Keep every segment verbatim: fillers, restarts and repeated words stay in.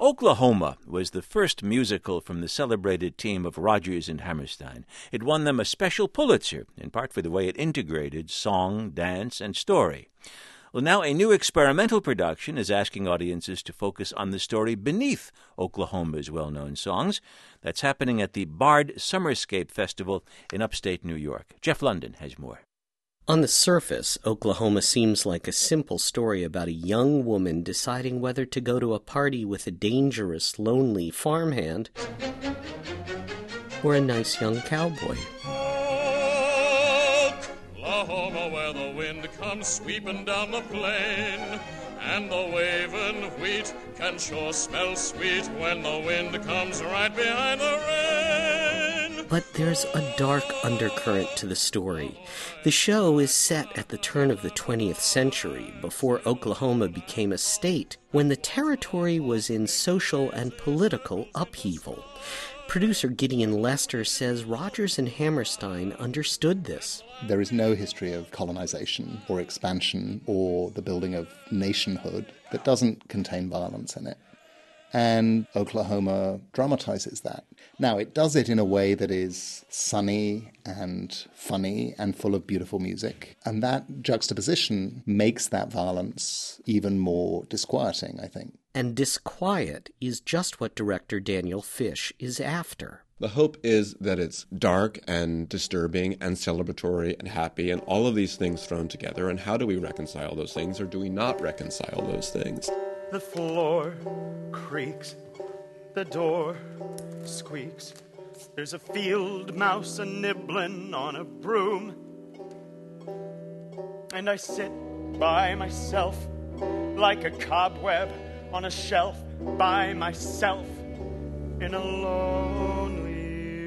Oklahoma was the first musical from the celebrated team of Rodgers and Hammerstein. It won them a special Pulitzer, in part for the way it integrated song, dance, and story. Well, now a new experimental production is asking audiences to focus on the story beneath Oklahoma's well-known songs. That's happening at the Bard Summerscape Festival in upstate New York. Jeff London has more. On the surface, Oklahoma seems like a simple story about a young woman deciding whether to go to a party with a dangerous, lonely farmhand or a nice young cowboy. Oklahoma, where the wind comes sweeping down the plain, and the waving wheat can sure smell sweet when the wind comes right behind the rain. But there's a dark undercurrent to the story. The show is set at the turn of the twentieth century, before Oklahoma became a state, when the territory was in social and political upheaval. Producer Gideon Lester says Rodgers and Hammerstein understood this. There is no history of colonization or expansion or the building of nationhood that doesn't contain violence in it. And Oklahoma dramatizes that. Now, it does it in a way that is sunny and funny and full of beautiful music. And that juxtaposition makes that violence even more disquieting, I think. And disquiet is just what director Daniel Fish is after. The hope is that it's dark and disturbing and celebratory and happy and all of these things thrown together. And how do we reconcile those things, or do we not reconcile those things? The floor creaks, the door squeaks. There's a field mouse a-nibbling on a broom. And I sit by myself like a cobweb on a shelf by myself in a lonely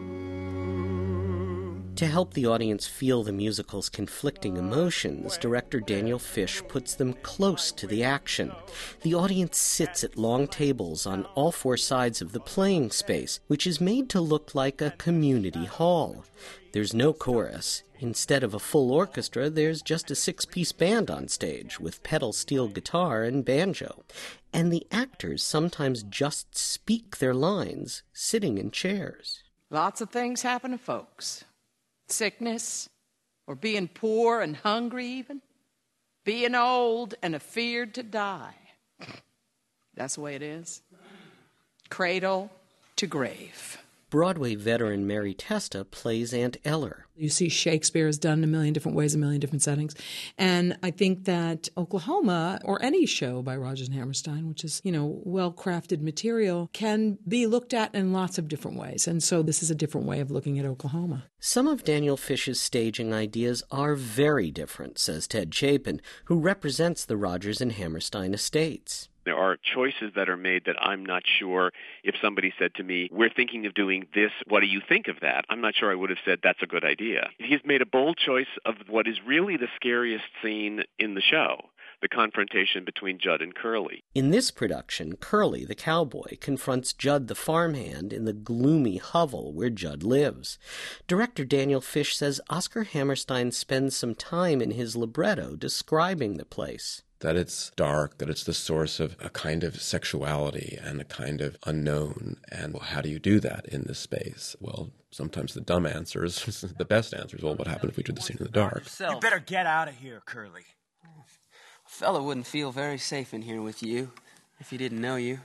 room. To help the audience feel the musical's conflicting emotions, director Daniel Fish puts them close to the action. The audience sits at long tables on all four sides of the playing space, which is made to look like a community hall. There's no chorus. Instead of a full orchestra, there's just a six-piece band on stage with pedal steel guitar and banjo. And the actors sometimes just speak their lines, sitting in chairs. Lots of things happen to folks. Sickness, or being poor and hungry even. Being old and afeared to die. That's the way it is. Cradle to grave. Broadway veteran Mary Testa plays Aunt Eller. You see Shakespeare is done in a million different ways, a million different settings. And I think that Oklahoma, or any show by Rodgers and Hammerstein, which is, you know, well-crafted material, can be looked at in lots of different ways. And so this is a different way of looking at Oklahoma. Some of Daniel Fish's staging ideas are very different, says Ted Chapin, who represents the Rodgers and Hammerstein estates. There are choices that are made that I'm not sure if somebody said to me, we're thinking of doing this, what do you think of that? I'm not sure I would have said that's a good idea. He's made a bold choice of what is really the scariest scene in the show, the confrontation between Judd and Curly. In this production, Curly, the cowboy, confronts Judd, the farmhand, in the gloomy hovel where Judd lives. Director Daniel Fish says Oscar Hammerstein spends some time in his libretto describing the place. That it's dark, that it's the source of a kind of sexuality and a kind of unknown. And well, how do you do that in this space? Well, sometimes the dumb answer is the best answer is, well, what happened if we did the scene in the dark? You better get out of here, Curly. A fellow wouldn't feel very safe in here with you if he didn't know you.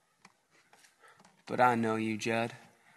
But I know you, Judd.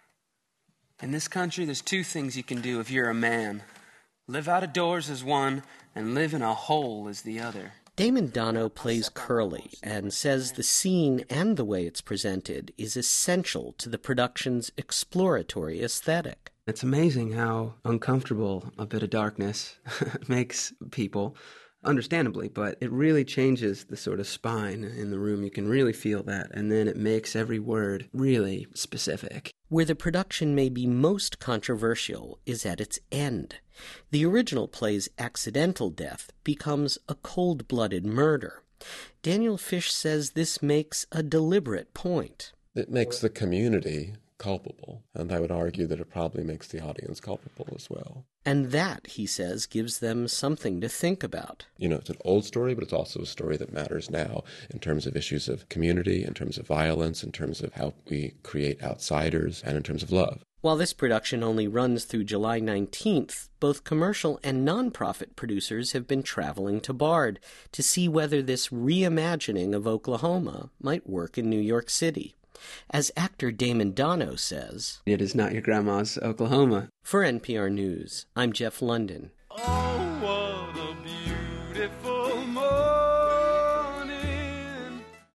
In this country, there's two things you can do if you're a man. Live out of doors as one, and live in a hole as the other. Damon Dono plays Curly and says the scene and the way it's presented is essential to the production's exploratory aesthetic. It's amazing how uncomfortable a bit of darkness makes people, understandably, but it really changes the sort of spine in the room. You can really feel that, and then it makes every word really specific. Where the production may be most controversial is at its end. The original play's accidental death becomes a cold-blooded murder. Daniel Fish says this makes a deliberate point. It makes the community culpable. And I would argue that it probably makes the audience culpable as well. And that, he says, gives them something to think about. You know, it's an old story, but it's also a story that matters now in terms of issues of community, in terms of violence, in terms of how we create outsiders, and in terms of love. While this production only runs through July nineteenth, both commercial and nonprofit producers have been traveling to Bard to see whether this reimagining of Oklahoma might work in New York City. As actor Damon Dono says, "It is not your grandma's Oklahoma." For N P R News, I'm Jeff London. Oh, what